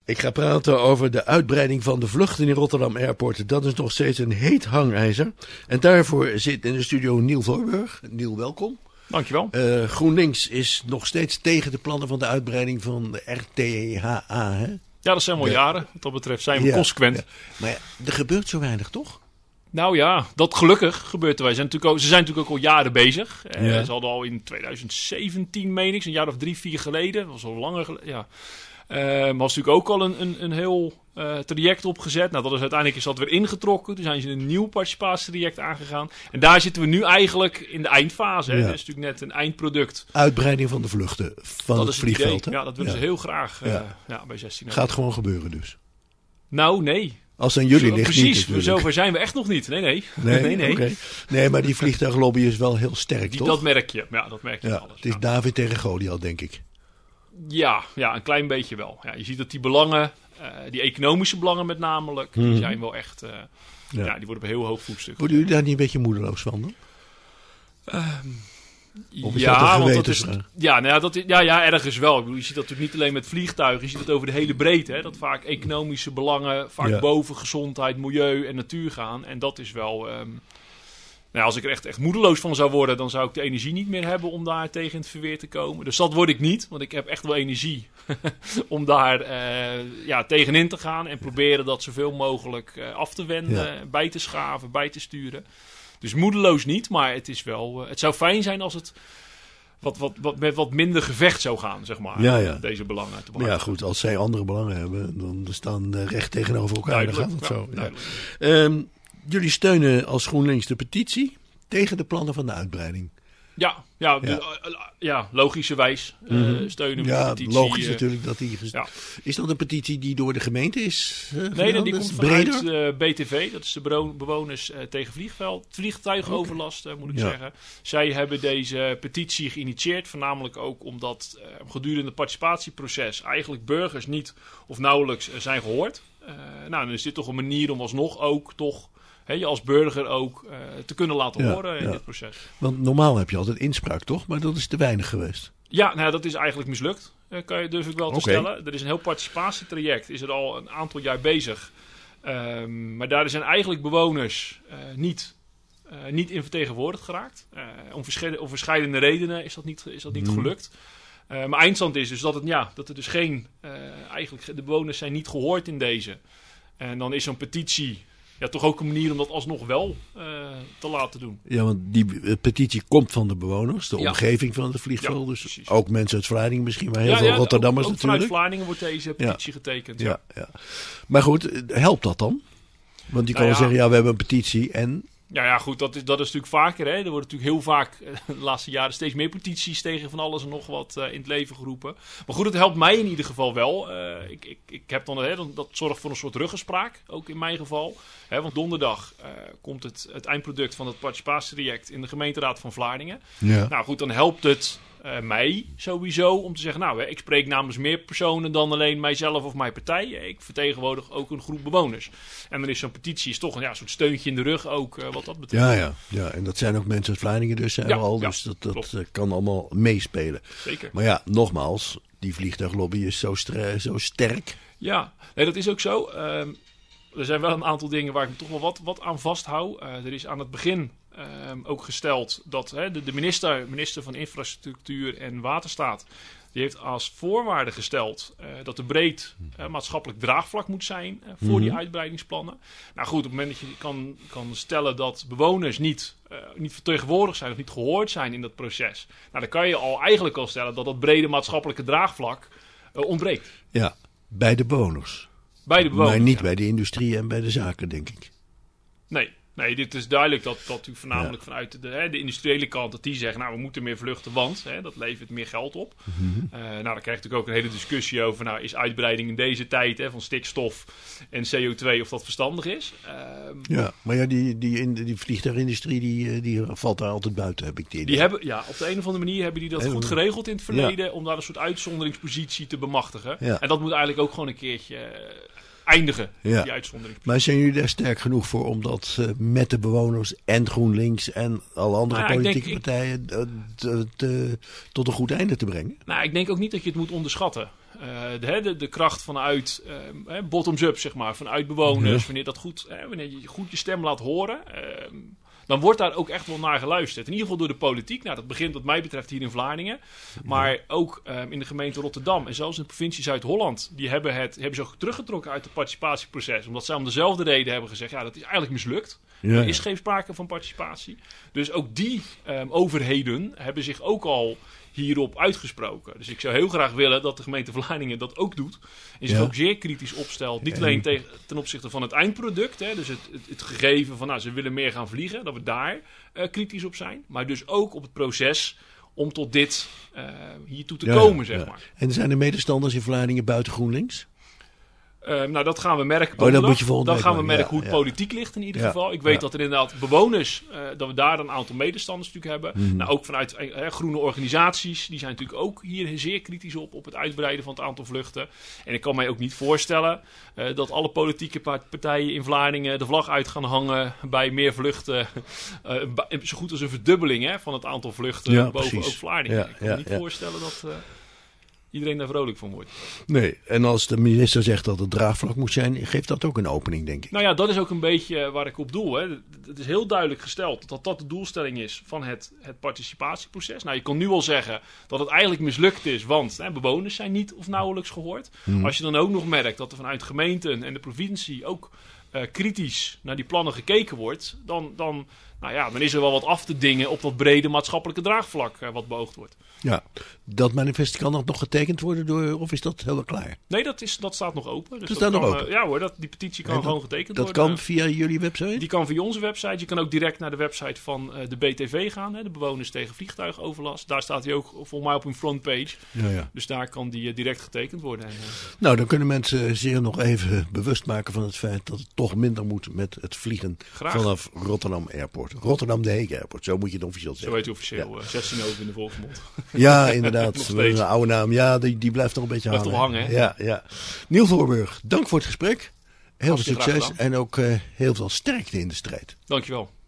Ik ga praten over de uitbreiding van de vluchten in Rotterdam Airport. Dat is nog steeds een heet hangijzer. En daarvoor zit in de studio Niel Voorburg. Niel, welkom. Dankjewel. GroenLinks is nog steeds tegen de plannen van de uitbreiding van de RTHA. Hè? Ja, dat zijn wel jaren. Wat dat betreft zijn we consequent. Ja. Maar er gebeurt zo weinig, toch? Nou ja, dat gelukkig gebeurt er. Ze zijn natuurlijk ook al jaren bezig. Ze hadden al in 2017, meen ik, een jaar of 3-4 geleden. Dat was al langer geleden. Ja. Was natuurlijk ook al een heel traject opgezet. Nou, uiteindelijk is dat weer ingetrokken. Toen zijn ze een nieuw participatietraject aangegaan. En daar zitten we nu eigenlijk in de eindfase. Ja. Dat is natuurlijk net een eindproduct. Uitbreiding van de vluchten van dat het is vliegveld. Ja, dat willen ze heel graag bij 16. Gaat gewoon gebeuren dus. Nou, nee. Als het aan jullie ligt precies, niet natuurlijk. Zover zijn we echt nog niet. Nee. Okay. Nee, maar die vliegtuiglobby is wel heel sterk, toch? Dat merk je. Ja, dat merk je alles. Het is David tegen Goliath, denk ik. Ja, een klein beetje wel. Ja, je ziet dat die belangen, die economische belangen met namelijk, die zijn wel echt, die worden op een heel hoog voetstuk. Worden jullie daar niet een beetje moedeloos van dan? Ergens wel. Ik bedoel, je ziet dat natuurlijk niet alleen met vliegtuigen, je ziet het over de hele breedte. Hè, dat vaak economische belangen vaak boven gezondheid, milieu en natuur gaan. En dat is wel... als ik er echt moedeloos van zou worden, dan zou ik de energie niet meer hebben om daar tegen in het verweer te komen. Dus dat word ik niet, want ik heb echt wel energie om daar tegenin te gaan en proberen dat zoveel mogelijk af te wenden, bij te schaven, bij te sturen. Dus moedeloos niet, maar het is wel. Het zou fijn zijn als het met wat minder gevecht zou gaan, zeg maar. Deze belangen te behartigen. Ja, goed, als zij andere belangen hebben, dan staan recht tegenover elkaar. Dan gaat het zo. Jullie steunen als GroenLinks de petitie tegen de plannen van de uitbreiding. Logischerwijs steunen we de petitie. Ja, logisch natuurlijk dat die... Is dat een petitie die door de gemeente is? Nee, die komt vanuit BTV. Dat is de bewoners tegen vliegtuigoverlast, moet ik zeggen. Zij hebben deze petitie geïnitieerd. Voornamelijk ook omdat gedurende het participatieproces eigenlijk burgers niet of nauwelijks zijn gehoord. Dan is dit toch een manier om alsnog ook toch... je als burger ook te kunnen laten horen in dit proces. Want normaal heb je altijd inspraak, toch? Maar dat is te weinig geweest. Ja, dat is eigenlijk mislukt. Durf ik wel te stellen. Er is een heel participatietraject. Is er al een aantal jaar bezig. Maar daar zijn eigenlijk bewoners niet in vertegenwoordigd geraakt. Om verschillende redenen is dat niet gelukt. Maar eindstand is dus dat er dus geen... eigenlijk de bewoners zijn niet gehoord in deze. En dan is zo'n petitie... toch ook een manier om dat alsnog wel te laten doen. Ja, want die petitie komt van de bewoners, de omgeving van het vliegveld. Dus precies. Ook mensen uit Vlaardingen misschien, maar heel veel Rotterdammers ook natuurlijk. Vanuit Vlaardingen wordt deze petitie getekend. Ja. Maar goed, helpt dat dan? Want die kan wel zeggen, we hebben een petitie en... Ja, goed, dat is natuurlijk vaker. Hè. Er worden natuurlijk heel vaak de laatste jaren steeds meer petities tegen van alles en nog wat in het leven geroepen. Maar goed, het helpt mij in ieder geval wel. Ik heb dan dat zorgt voor een soort ruggespraak, ook in mijn geval. Want donderdag komt het eindproduct van het participatietraject in de gemeenteraad van Vlaardingen. Ja. Nou goed, dan helpt het mij sowieso om te zeggen, ik spreek namens meer personen dan alleen mijzelf of mijn partij. Ik vertegenwoordig ook een groep bewoners. En dan is zo'n petitie toch een soort steuntje in de rug ook wat dat betreft. Ja, en dat zijn ook mensen uit Vlaardingen dus dus dat kan allemaal meespelen. Zeker. Maar nogmaals, die vliegtuiglobby is zo sterk. Ja, nee, dat is ook zo. Er zijn wel een aantal dingen waar ik me toch wel wat aan vasthoud. Er is aan het begin ook gesteld dat de minister van Infrastructuur en Waterstaat... die heeft als voorwaarde gesteld dat er breed maatschappelijk draagvlak moet zijn voor die uitbreidingsplannen. Nou goed, op het moment dat je kan stellen dat bewoners niet vertegenwoordigd zijn of niet gehoord zijn in dat proces... dan kan je eigenlijk al stellen dat brede maatschappelijke draagvlak ontbreekt. Ja, bij de bewoners. Bij de bewoners, maar niet bij de industrie en bij de zaken, denk ik. Nee, dit is duidelijk dat u voornamelijk vanuit de industriële kant... dat die zeggen, we moeten meer vluchten, want dat levert meer geld op. Dan krijg je natuurlijk ook een hele discussie over... is uitbreiding in deze tijd van stikstof en CO2 of dat verstandig is? Maar die vliegtuigindustrie die valt daar altijd buiten, heb ik die idee. Die hebben, op de een of andere manier hebben die dat goed geregeld in het verleden... om daar een soort uitzonderingspositie te bemachtigen. Ja. En dat moet eigenlijk ook gewoon een keertje... eindigen, die uitzondering. Maar zijn jullie daar sterk genoeg voor om dat met de bewoners en GroenLinks en alle andere politieke partijen tot een goed einde te brengen? Ik denk ook niet dat je het moet onderschatten. de kracht vanuit bottoms-up, zeg maar, vanuit bewoners, wanneer je goed je stem laat horen, dan wordt daar ook echt wel naar geluisterd. In ieder geval door de politiek. Nou, dat begint wat mij betreft hier in Vlaardingen. Maar ook in de gemeente Rotterdam en zelfs in de provincie Zuid-Holland. Die hebben ze ook teruggetrokken uit het participatieproces. Omdat zij om dezelfde reden hebben gezegd, ja, dat is eigenlijk mislukt. Er is geen sprake van participatie. Dus ook die overheden hebben zich ook al hierop uitgesproken. Dus ik zou heel graag willen dat de gemeente Vlaardingen dat ook doet. En zich ook zeer kritisch opstelt. Niet alleen ten opzichte van het eindproduct. Hè, dus het gegeven van ze willen meer gaan vliegen. Dat we daar kritisch op zijn. Maar dus ook op het proces om tot dit hiertoe te komen, zeg maar. En zijn er medestanders in Vlaardingen buiten GroenLinks? Nou, dat gaan we merken. Dan gaan we merken hoe het politiek ligt in ieder geval. Ik weet dat er inderdaad bewoners, dat we daar een aantal medestanders natuurlijk hebben. Nou, ook vanuit groene organisaties, die zijn natuurlijk ook hier zeer kritisch op het uitbreiden van het aantal vluchten. En ik kan mij ook niet voorstellen dat alle politieke partijen in Vlaardingen de vlag uit gaan hangen bij meer vluchten. Zo goed als een verdubbeling van het aantal vluchten boven ook Vlaardingen. Ik kan me niet voorstellen dat iedereen daar vrolijk van wordt. Nee, en als de minister zegt dat het draagvlak moet zijn, geeft dat ook een opening, denk ik. Nou ja, dat is ook een beetje waar ik op doel. Hè. Het is heel duidelijk gesteld dat dat de doelstelling is van het participatieproces. Nou, je kan nu al zeggen dat het eigenlijk mislukt is, want bewoners zijn niet of nauwelijks gehoord. Als je dan ook nog merkt dat er vanuit gemeenten en de provincie ook kritisch naar die plannen gekeken wordt, dan is er wel wat af te dingen op dat brede maatschappelijke draagvlak wat beoogd wordt. Ja, dat manifest kan nog getekend worden of is dat helemaal klaar? Nee, dat staat nog open. Dus dat staat nog open? Ja hoor, die petitie kan gewoon getekend worden. Dat kan via jullie website? Die kan via onze website. Je kan ook direct naar de website van de BTV gaan, de Bewoners tegen Vliegtuigoverlast. Daar staat hij ook volgens mij op een frontpage. Ja. Dus daar kan die direct getekend worden. Nou, dan kunnen mensen zich nog even bewust maken van het feit dat het toch minder moet met het vliegen vanaf Rotterdam Airport. Rotterdam de Heek Airport, zo moet je het officieel zeggen. Zo heet het officieel, 16 over in de volksmond. Ja, inderdaad. Een oude naam. Ja, die blijft nog een beetje hangen. Blijft toch hangen, hè? Ja. Niels Voorburg, dank voor het gesprek. Heel veel succes en ook heel veel sterkte in de strijd. Dankjewel.